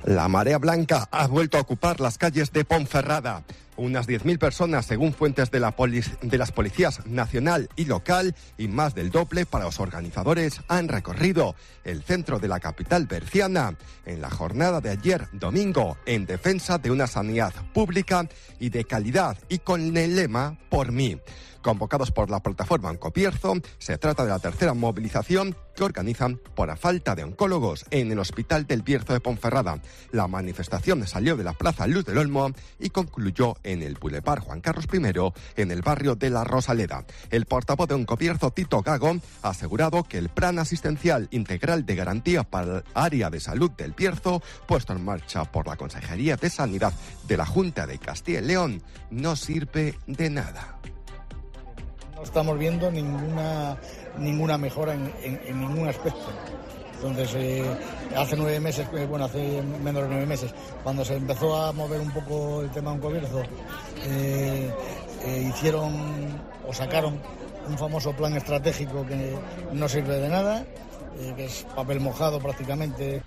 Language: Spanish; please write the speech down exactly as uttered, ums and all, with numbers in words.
La marea blanca ha vuelto a ocupar las calles de Ponferrada. Unas diez mil personas, según fuentes de, la polic- de las policías nacional y local, y más del doble para los organizadores, han recorrido el centro de la capital berciana en la jornada de ayer domingo en defensa de una sanidad pública y de calidad, y con el lema "Por mí". Convocados por la plataforma Oncobierzo, se trata de la tercera movilización que organizan por la falta de oncólogos en el Hospital del Bierzo de Ponferrada. La manifestación salió de la Plaza Luz del Olmo y concluyó en el Boulevard Juan Carlos primero, en el barrio de La Rosaleda. El portavoz de Oncobierzo, Tito Gago, ha asegurado que el Plan Asistencial Integral de Garantía para el Área de Salud del Bierzo, puesto en marcha por la Consejería de Sanidad de la Junta de Castilla y León, no sirve de nada. No estamos viendo ninguna ninguna mejora en, en, en ningún aspecto. Entonces, eh, hace nueve meses, eh, bueno, hace menos de nueve meses, cuando se empezó a mover un poco el tema de Oncobierzo, eh, eh, hicieron o sacaron un famoso plan estratégico que no sirve de nada, eh, que es papel mojado prácticamente.